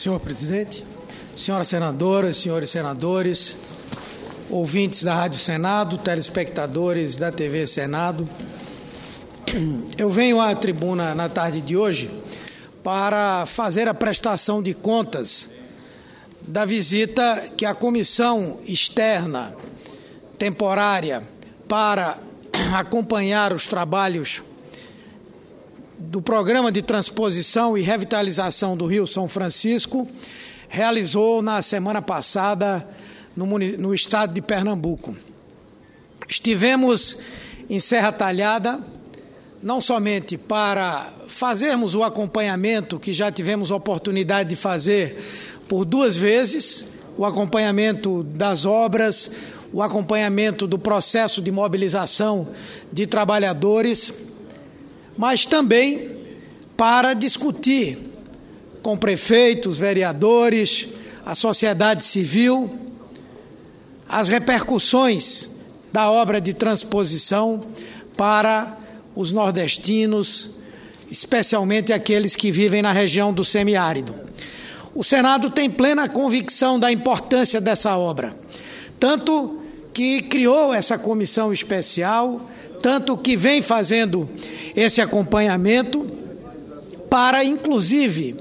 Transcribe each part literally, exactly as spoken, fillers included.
Senhor presidente, senhoras senadoras, senhores senadores, ouvintes da Rádio Senado, telespectadores da T V Senado, eu venho à tribuna na tarde de hoje para fazer a prestação de contas da visita que a Comissão Externa Temporária para acompanhar os trabalhos do Programa de Transposição e Revitalização do Rio São Francisco realizou na semana passada no, no estado de Pernambuco. Estivemos em Serra Talhada, não somente para fazermos o acompanhamento que já tivemos a oportunidade de fazer por duas vezes, o acompanhamento das obras, o acompanhamento do processo de mobilização de trabalhadores, mas também para discutir com prefeitos, vereadores, a sociedade civil, as repercussões da obra de transposição para os nordestinos, especialmente aqueles que vivem na região do semiárido. O Senado tem plena convicção da importância dessa obra, tanto que criou essa comissão especial, tanto que vem fazendo esse acompanhamento para, inclusive,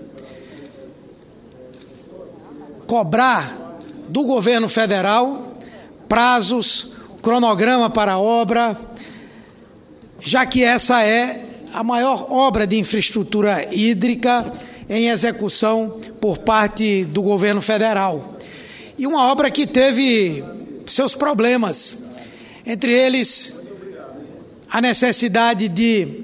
cobrar do governo federal prazos, cronograma para a obra, já que essa é a maior obra de infraestrutura hídrica em execução por parte do governo federal. E uma obra que teve seus problemas, entre eles a necessidade de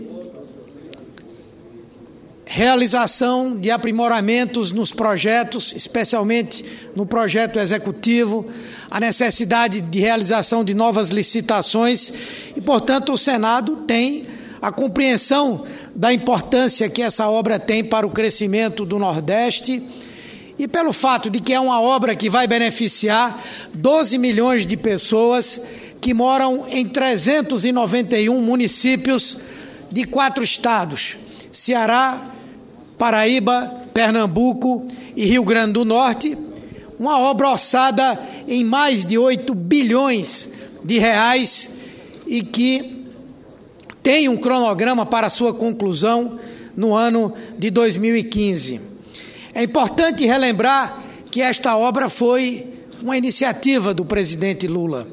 realização de aprimoramentos nos projetos, especialmente no projeto executivo, a necessidade de realização de novas licitações e, portanto, o Senado tem a compreensão da importância que essa obra tem para o crescimento do Nordeste e pelo fato de que é uma obra que vai beneficiar doze milhões de pessoas que moram em trezentos e noventa e um municípios de quatro estados: Ceará, Paraíba, Pernambuco e Rio Grande do Norte, uma obra orçada em mais de oito bilhões de reais e que tem um cronograma para sua conclusão no ano de dois mil e quinze. É importante relembrar que esta obra foi uma iniciativa do presidente Lula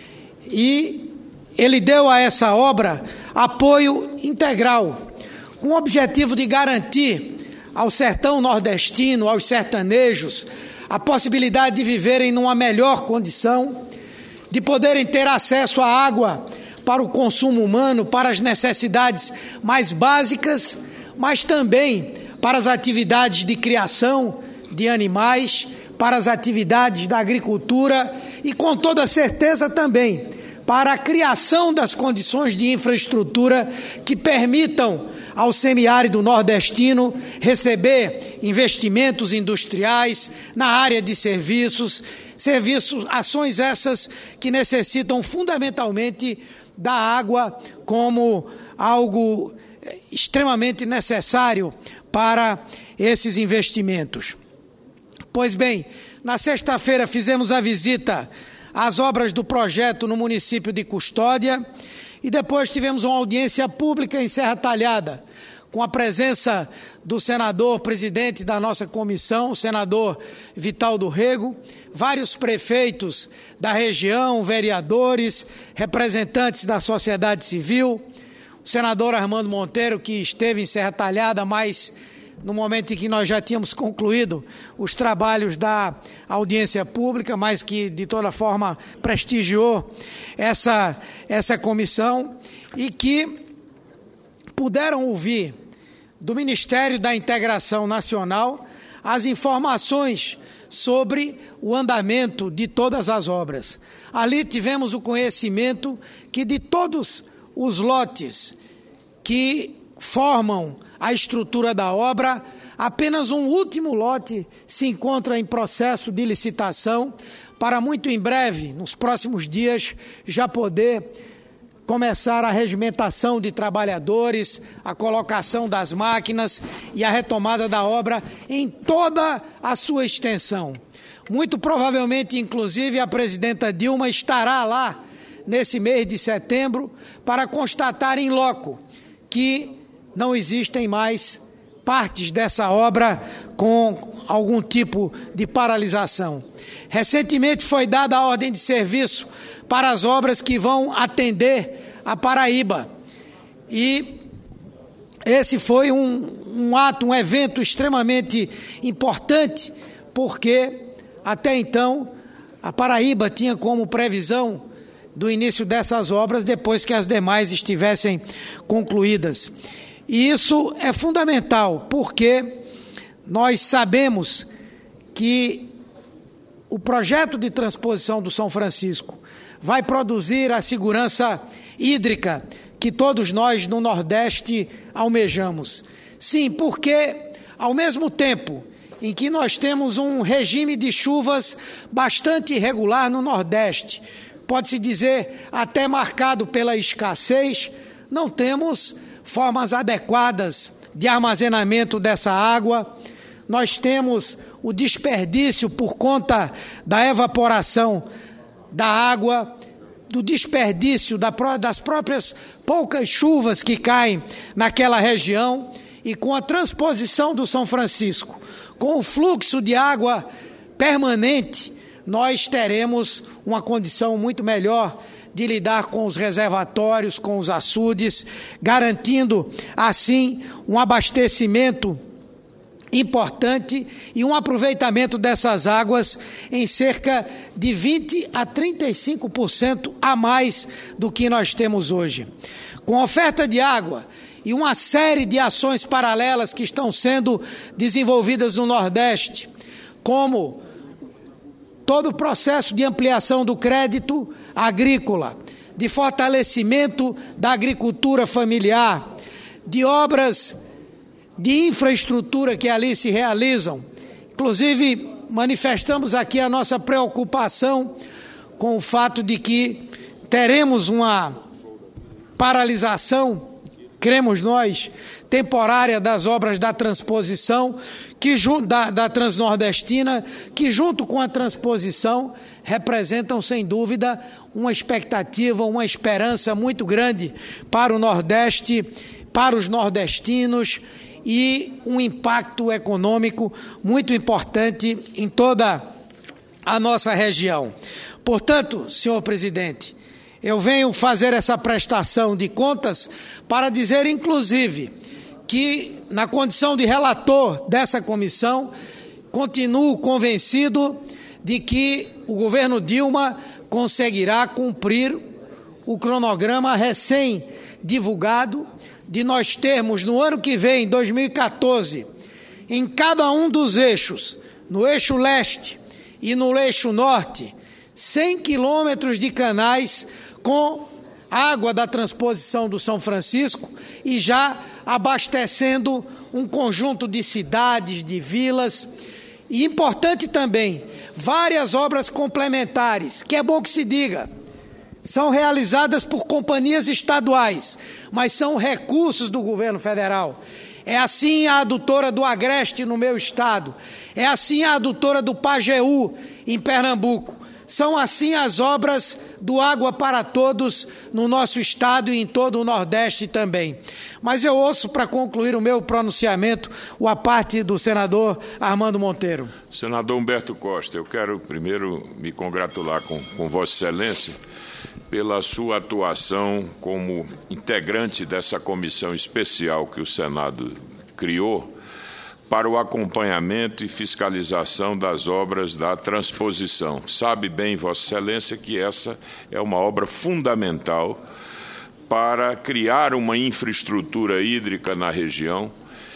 e ele deu a essa obra apoio integral, com o objetivo de garantir ao sertão nordestino, aos sertanejos, a possibilidade de viverem numa melhor condição, de poderem ter acesso à água para o consumo humano, para as necessidades mais básicas, mas também para as atividades de criação de animais, para as atividades da agricultura e, com toda certeza, também para a criação das condições de infraestrutura que permitam ao semiárido nordestino receber investimentos industriais na área de serviços, serviços, ações essas que necessitam fundamentalmente da água como algo extremamente necessário para esses investimentos. Pois bem, na sexta-feira fizemos a visita às obras do projeto no município de Custódia e depois tivemos uma audiência pública em Serra Talhada, com a presença do senador presidente da nossa comissão, o senador Vital do Rego, vários prefeitos da região, vereadores, representantes da sociedade civil, o senador Armando Monteiro, que esteve em Serra Talhada, mas no momento em que nós já tínhamos concluído os trabalhos da audiência pública, mas que de toda forma prestigiou essa, essa comissão e que puderam ouvir do Ministério da Integração Nacional as informações sobre o andamento de todas as obras. Ali tivemos o conhecimento que de todos os lotes que formam a estrutura da obra, apenas um último lote se encontra em processo de licitação para muito em breve, nos próximos dias, já poder começar a regimentação de trabalhadores, a colocação das máquinas e a retomada da obra em toda a sua extensão. Muito provavelmente, inclusive, a presidenta Dilma estará lá nesse mês de setembro para constatar em loco que não existem mais partes dessa obra com algum tipo de paralisação. Recentemente foi dada a ordem de serviço para as obras que vão atender a Paraíba. E esse foi um, um ato, um evento extremamente importante, porque até então a Paraíba tinha como previsão do início dessas obras depois que as demais estivessem concluídas. E isso é fundamental, porque nós sabemos que o projeto de transposição do São Francisco vai produzir a segurança hídrica que todos nós no Nordeste almejamos. Sim, porque ao mesmo tempo em que nós temos um regime de chuvas bastante irregular no Nordeste, pode-se dizer até marcado pela escassez, não temos formas adequadas de armazenamento dessa água. Nós temos o desperdício por conta da evaporação da água, do desperdício das próprias poucas chuvas que caem naquela região, e com a transposição do São Francisco, com o fluxo de água permanente, nós teremos uma condição muito melhor de lidar com os reservatórios, com os açudes, garantindo assim um abastecimento importante e um aproveitamento dessas águas em cerca de vinte a trinta e cinco por cento a mais do que nós temos hoje. Com oferta de água e uma série de ações paralelas que estão sendo desenvolvidas no Nordeste, como todo o processo de ampliação do crédito agrícola, de fortalecimento da agricultura familiar, de obras de infraestrutura que ali se realizam. Inclusive, manifestamos aqui a nossa preocupação com o fato de que teremos uma paralisação, cremos nós, temporária das obras da transposição, que, da, da Transnordestina, que junto com a transposição representam, sem dúvida, uma expectativa, uma esperança muito grande para o Nordeste, para os nordestinos, e um impacto econômico muito importante em toda a nossa região. Portanto, senhor presidente, eu venho fazer essa prestação de contas para dizer, inclusive, que, na condição de relator dessa comissão, continuo convencido de que o governo Dilma conseguirá cumprir o cronograma recém-divulgado de nós termos, no ano que vem, dois mil e quatorze, em cada um dos eixos, no eixo leste e no eixo norte, cem quilômetros de canais com água da transposição do São Francisco e já abastecendo um conjunto de cidades, de vilas. E importante também, várias obras complementares, que é bom que se diga, são realizadas por companhias estaduais, mas são recursos do governo federal. É assim a adutora do Agreste, no meu estado. É assim a adutora do Pajeú, em Pernambuco. São assim as obras do Água para Todos no nosso estado e em todo o Nordeste também. Mas eu ouço, para concluir o meu pronunciamento, a parte do senador Armando Monteiro. Senador Humberto Costa, eu quero primeiro me congratular com, com Vossa Excelência pela sua atuação como integrante dessa comissão especial que o Senado criou para o acompanhamento e fiscalização das obras da transposição. Sabe bem, Vossa Excelência, que essa é uma obra fundamental para criar uma infraestrutura hídrica na região,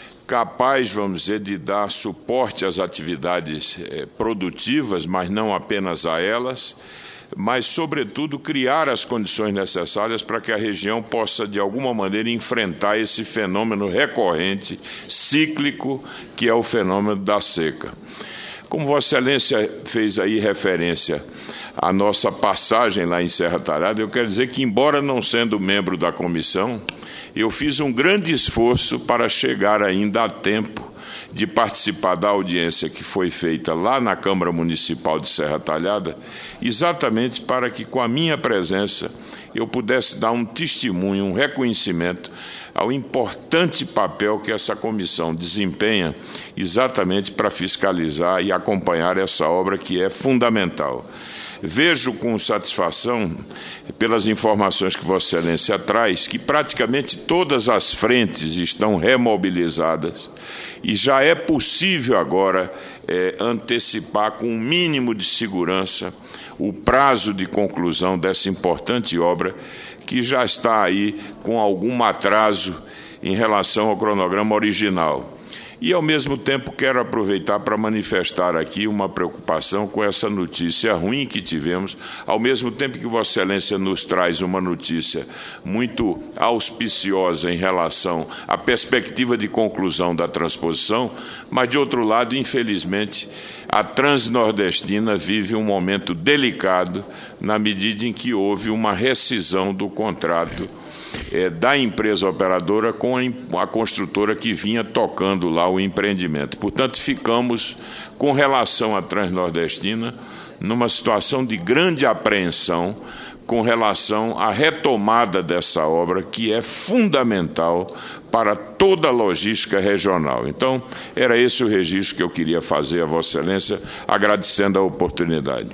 capaz, vamos dizer, de dar suporte às atividades eh, produtivas, mas não apenas a elas, mas, sobretudo, criar as condições necessárias para que a região possa, de alguma maneira, enfrentar esse fenômeno recorrente, cíclico, que é o fenômeno da seca. Como Vossa Excelência fez aí referência a nossa passagem lá em Serra Talhada, eu quero dizer que, embora não sendo membro da comissão, eu fiz um grande esforço para chegar ainda a tempo de participar da audiência que foi feita lá na Câmara Municipal de Serra Talhada, exatamente para que, com a minha presença, eu pudesse dar um testemunho, um reconhecimento ao importante papel que essa comissão desempenha exatamente para fiscalizar e acompanhar essa obra que é fundamental. Vejo com satisfação, pelas informações que Vossa Excelência traz, que praticamente todas as frentes estão remobilizadas e já é possível agora é, antecipar com um mínimo de segurança o prazo de conclusão dessa importante obra, que já está aí com algum atraso em relação ao cronograma original. E, ao mesmo tempo, quero aproveitar para manifestar aqui uma preocupação com essa notícia ruim que tivemos, ao mesmo tempo que Vossa Excelência nos traz uma notícia muito auspiciosa em relação à perspectiva de conclusão da transposição, mas, de outro lado, infelizmente, a Transnordestina vive um momento delicado na medida em que houve uma rescisão do contrato É, da empresa operadora com a, a construtora que vinha tocando lá o empreendimento. Portanto, ficamos, com relação à Transnordestina, numa situação de grande apreensão com relação à retomada dessa obra, que é fundamental para toda a logística regional. Então, era esse o registro que eu queria fazer a Vossa Excelência, agradecendo a oportunidade.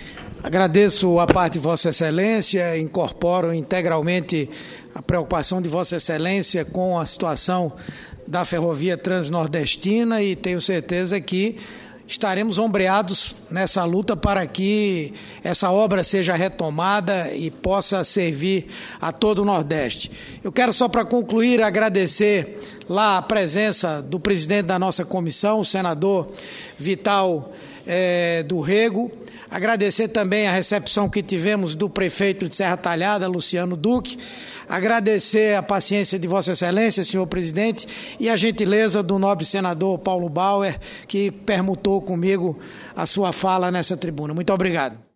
Agradeço a parte de Vossa Excelência, incorporo integralmente a preocupação de Vossa Excelência com a situação da ferrovia Transnordestina e tenho certeza que estaremos ombreados nessa luta para que essa obra seja retomada e possa servir a todo o Nordeste. Eu quero só, para concluir, agradecer lá a presença do presidente da nossa comissão, o senador Vital é, do Rego. Agradecer também a recepção que tivemos do prefeito de Serra Talhada, Luciano Duque. Agradecer a paciência de Vossa Excelência, senhor presidente, e a gentileza do nobre senador Paulo Bauer, que permutou comigo a sua fala nessa tribuna. Muito obrigado.